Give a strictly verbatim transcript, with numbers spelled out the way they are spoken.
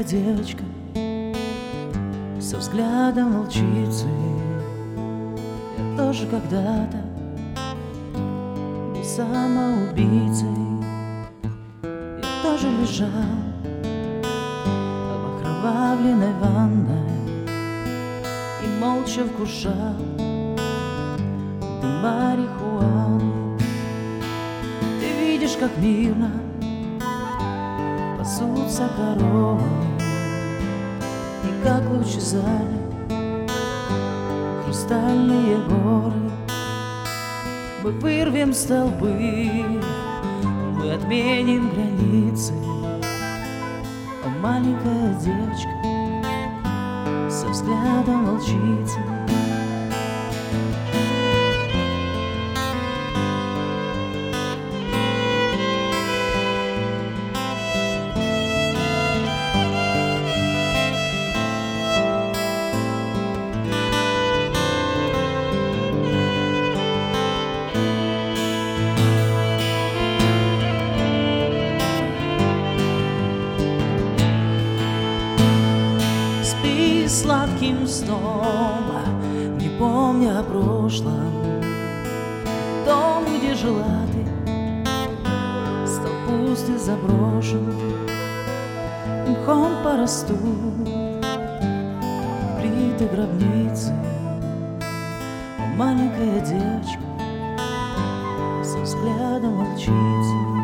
маленькая девочка со взглядом волчицы. Я тоже когда-то был самоубийцей. Я тоже лежал в окровавленной ванной и молча вкушал дым марихуаны. Ты видишь, как мирно пасутся коровы, и как лучезарны хрустальные горы. Мы вырвем столбы, мы отменим границы. О, маленькая девочка со взглядом волчицы. Сладким сном, не помня о прошлом. Дом, где жила ты, стал пуст и заброшен. Мхом порастут плиты гробницы. О, маленькая девочка со взглядом волчицы.